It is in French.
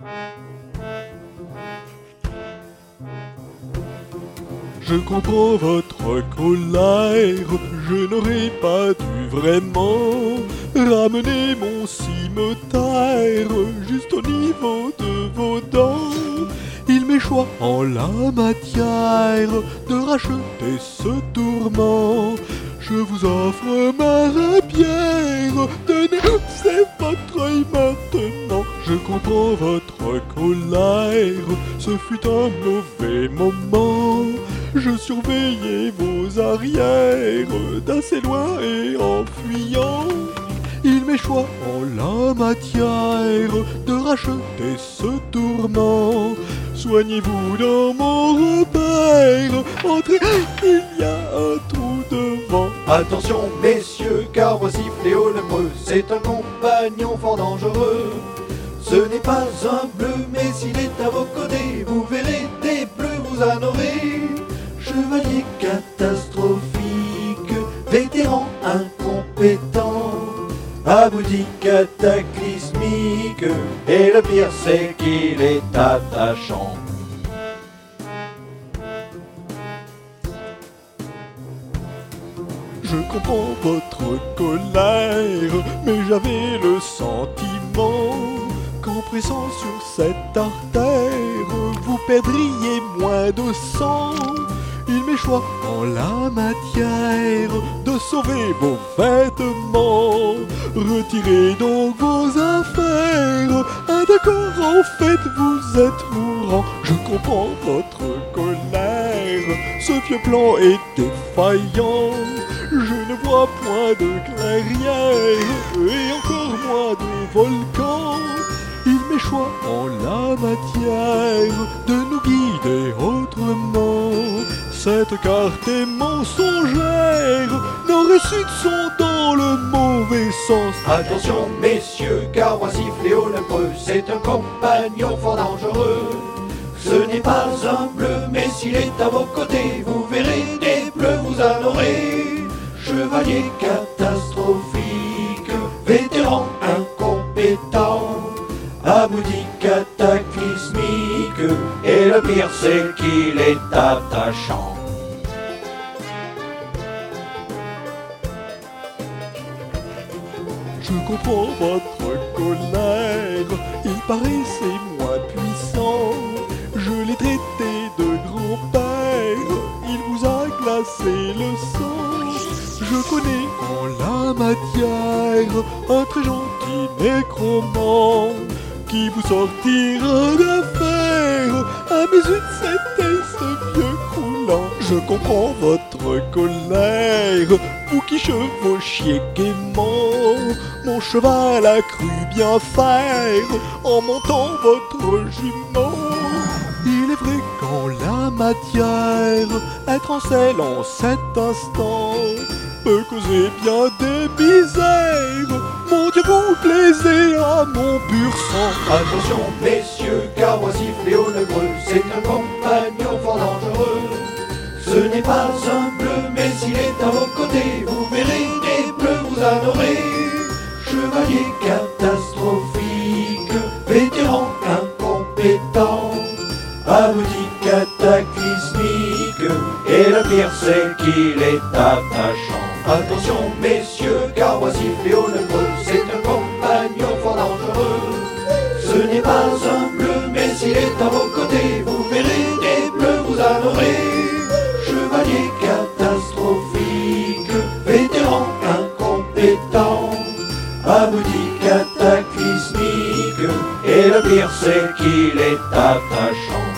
Je comprends votre colère, je n'aurais pas dû vraiment ramener mon cimetière juste au niveau de vos dents. Il m'échoit en la matière de racheter ce tourment. Je vous offre ma rapière, tenez, c'est votre œil maintenant. Je comprends votre colère, ce fut un mauvais moment. Je surveillais vos arrières d'assez loin et en fuyant. Il m'échoit en la matière de racheter ce tourment. Soignez-vous dans mon repère, entrez, il y a un trou devant. Attention messieurs, car voici Fléau le Preux, c'est un compagnon fort dangereux. Ce n'est pas un bleu, mais s'il est à vos côtés, vous verrez des bleus, vous en aurez. Chevalier catastrophique, vétéran incompétent, abouti cataclysmique, et le pire c'est qu'il est attachant. Je comprends votre colère, mais j'avais le sentiment qu'en pressant sur cette artère, vous perdriez moins de sang. Il m'échoit en la matière de sauver vos vêtements. Retirez donc vos affaires. Ah d'accord, en fait vous êtes mourant. Je comprends votre colère, ce vieux plan est défaillant. Je ne vois point de clairière et encore moins de volcan. Il m'échoit en la matière de nous guider autrement. Cette carte est mensongère, nos récits sont dans le mauvais sens. Attention messieurs, car voici Fléau le Preux, c'est un compagnon fort dangereux. Ce n'est pas un bleu, mais s'il est à vos côtés, vous verrez des bleus, vous en aurez. Chevalier catastrophique, vétéran incompétent, abouti cataclysmique, et le pire c'est qu'il est attachant. Je comprends votre colère, il paraissait moins puissant. Je l'ai traité de grand-père, il vous a glacé le sang. Je connais en la matière un très gentil nécromant qui vous sortira d'affaire. À mes yeux, c'était ce vieux croulant. Je comprends votre colère, vous qui chevauchiez gaiement. Mon cheval a cru bien faire en montant votre jument. Il est vrai qu'en la matière, être en selle en cet instant peut causer bien des misères. Mon Dieu, vous plaisez à mon pur sang. Attention messieurs, car voici Fléau le Preux, c'est un compagnon fort dangereux. Ce n'est pas un bleu, mais s'il est à vos côtés, vous verrez des bleus, vous en aurez. Chevalier catastrophique, vétéran incompétent, abouti cataclysmique, et le pire c'est qu'il est attachant. Attention messieurs, car voici Fléau le Preux, c'est un compagnon fort dangereux. Ce n'est pas un bleu, mais s'il est à vos côtés, vous verrez des bleus, vous en aurez. Chevalier catastrophique, vétéran incompétent, abouti cataclysmique, et le pire c'est qu'il est attachant.